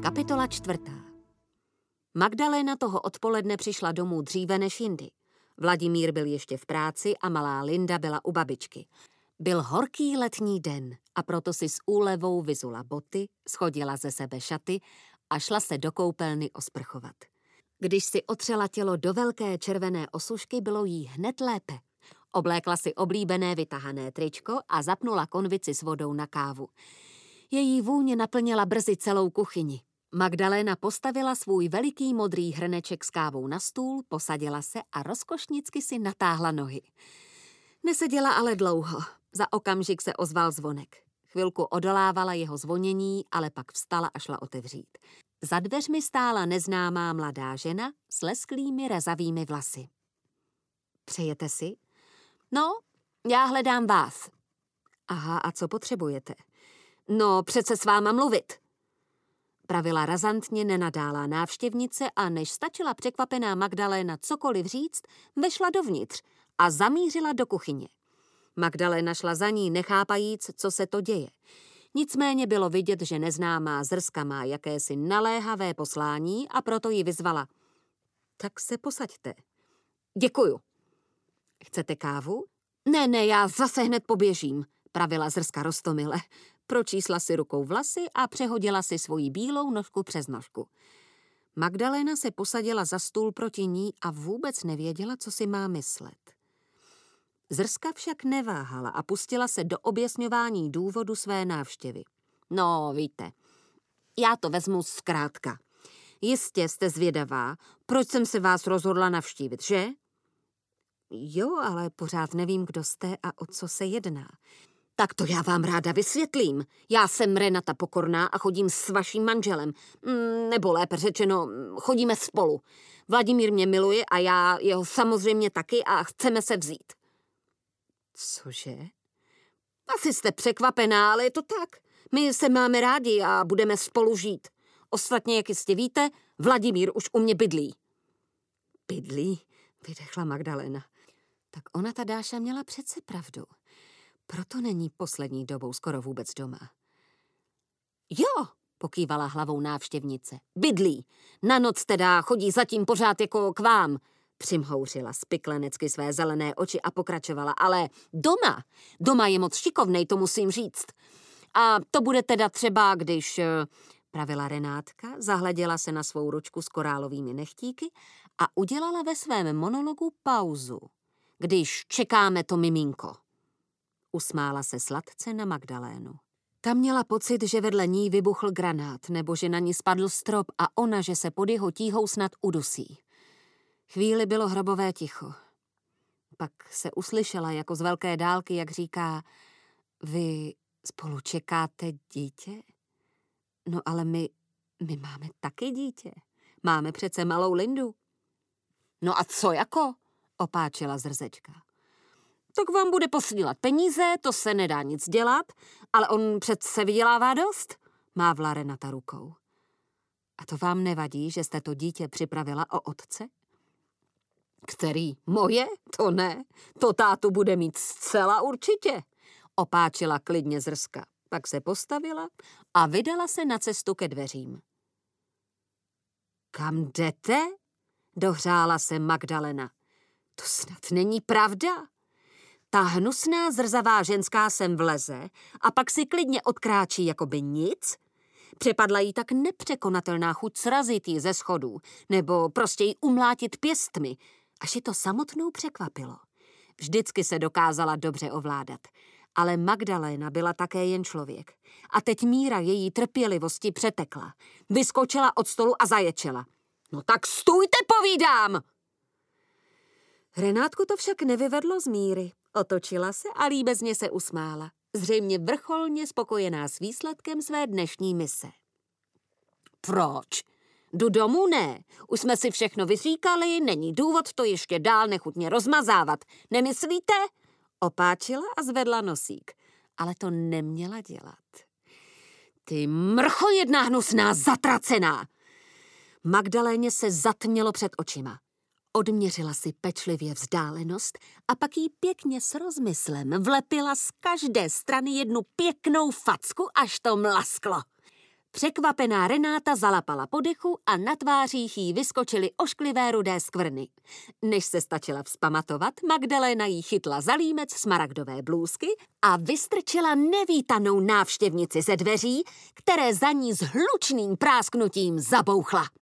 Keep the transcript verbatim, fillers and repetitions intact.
Kapitola čtvrtá. Magdaléna toho odpoledne přišla domů dříve než jindy. Vladimír byl ještě v práci a malá Linda byla u babičky. Byl horký letní den a proto si s úlevou vyzula boty, schodila ze sebe šaty a šla se do koupelny osprchovat. Když si otřela tělo do velké červené osušky, bylo jí hned lépe. Oblékla si oblíbené vytahané tričko a zapnula konvici s vodou na kávu. Její vůně naplnila brzy celou kuchyni. Magdaléna postavila svůj veliký modrý hrneček s kávou na stůl, posadila se a rozkošnicky si natáhla nohy. Neseděla ale dlouho. Za okamžik se ozval zvonek. Chvilku odolávala jeho zvonění, ale pak vstala a šla otevřít. Za dveřmi stála neznámá mladá žena s lesklými rezavými vlasy. Přejete si? No, já hledám vás. Aha, a co potřebujete? No, přece s váma mluvit. Pravila razantně nenadálá návštěvnice a než stačila překvapená Magdaléna cokoliv říct, vešla dovnitř a zamířila do kuchyně. Magdaléna šla za ní, nechápajíc, co se to děje. Nicméně bylo vidět, že neznámá Zrska má jakési naléhavé poslání a proto ji vyzvala. Tak se posaďte. Děkuju. Chcete kávu? Ne, ne, já zase hned poběžím, pravila Zrska roztomile. Pročísla si rukou vlasy a přehodila si svoji bílou nožku přes nožku. Magdaléna se posadila za stůl proti ní a vůbec nevěděla, co si má myslet. Zrska však neváhala a pustila se do objasňování důvodu své návštěvy. No, víte, já to vezmu zkrátka. Jistě jste zvědavá, proč jsem se vás rozhodla navštívit, že? Jo, ale pořád nevím, kdo jste a o co se jedná. Tak to já vám ráda vysvětlím. Já jsem Renata Pokorná a chodím s vaším manželem. Nebo lépe řečeno, chodíme spolu. Vladimír mě miluje a já jeho samozřejmě taky a chceme se vzít. Cože? Asi jste překvapená, ale je to tak. My se máme rádi a budeme spolu žít. Ostatně, jak jistě víte, Vladimír už u mě bydlí. Bydlí? Vydechla Magdaléna. Tak ona ta Dáša měla přece pravdu. Proto není poslední dobou skoro vůbec doma. Jo, pokývala hlavou návštěvnice. Bydlí. Na noc teda chodí zatím pořád jako k vám. Přimhouřila spiklenecky své zelené oči a pokračovala. Ale doma, doma je moc šikovnej, to musím říct. A to bude teda třeba, když, pravila Renátka, zahleděla se na svou ručku s korálovými nechtíky a udělala ve svém monologu pauzu. Když čekáme to miminko. Usmála se sladce na Magdalénu. Ta měla pocit, že vedle ní vybuchl granát, nebo že na ní spadl strop a ona, že se pod jeho tíhou snad udusí. Chvíli bylo hrobové ticho. Pak se uslyšela jako z velké dálky, jak říká, vy spolu čekáte dítě? No ale my, my máme taky dítě. Máme přece malou Lindu. No a co jako? Opáčila Zrzečka. Tak vám bude posílat peníze, to se nedá nic dělat, ale on přece vydělává dost, mávla Renata rukou. A to vám nevadí, že jste to dítě připravila o otce? Který? Moje? To ne, to tátu bude mít zcela určitě, opáčila klidně Zrska. Pak se postavila a vydala se na cestu ke dveřím. Kam jdete? Dohřála se Magdalena. To snad není pravda. Ta hnusná zrzavá ženská sem vleze a pak si klidně odkráčí jako by nic. Přepadla jí tak nepřekonatelná chuť srazit jí ze schodů nebo prostě jí umlátit pěstmi, až ji to samotnou překvapilo. Vždycky se dokázala dobře ovládat, ale Magdaléna byla také jen člověk. A teď míra její trpělivosti přetekla. Vyskočila od stolu a zaječela. No tak stůjte, povídám! Renátku to však nevyvedlo z míry. Otočila se a líbezně se usmála. Zřejmě vrcholně spokojená s výsledkem své dnešní mise. Proč? Jdu domů? Ne. Už jsme si všechno vyříkali, není důvod to ještě dál nechutně rozmazávat. Nemyslíte? Opáčila a zvedla nosík. Ale to neměla dělat. Ty mrcho jedna hnusná zatracená! Magdaléně se zatmělo před očima. Odměřila si pečlivě vzdálenost a pak jí pěkně s rozmyslem vlepila z každé strany jednu pěknou facku, až to mlasklo. Překvapená Renáta zalapala po dechu a na tvářích jí vyskočily ošklivé rudé skvrny. Než se stačila vzpamatovat, Magdaléna jí chytla za límec smaragdové blůzky a vystrčila nevítanou návštěvnici ze dveří, které za ní s hlučným prásknutím zabouchla.